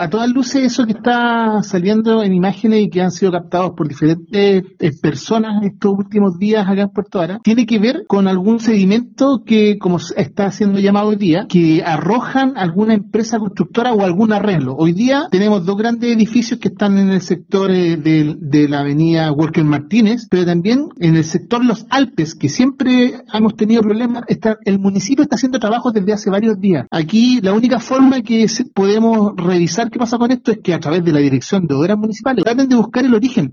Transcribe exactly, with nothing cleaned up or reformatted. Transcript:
A todas luces, eso que está saliendo en imágenes y que han sido captados por diferentes eh, personas estos últimos días acá en Puerto Vara, tiene que ver con algún sedimento que, como está siendo llamado hoy día, que arrojan alguna empresa constructora o algún arreglo. Hoy día tenemos dos grandes edificios que están en el sector eh, de, de la avenida Walker Martínez, pero también en el sector Los Alpes, que siempre hemos tenido problemas. Está, el municipio está haciendo trabajos desde hace varios días. Aquí la única forma que se, podemos revisar qué pasa con esto es que a través de la Dirección de Obras Municipales traten de buscar el origen.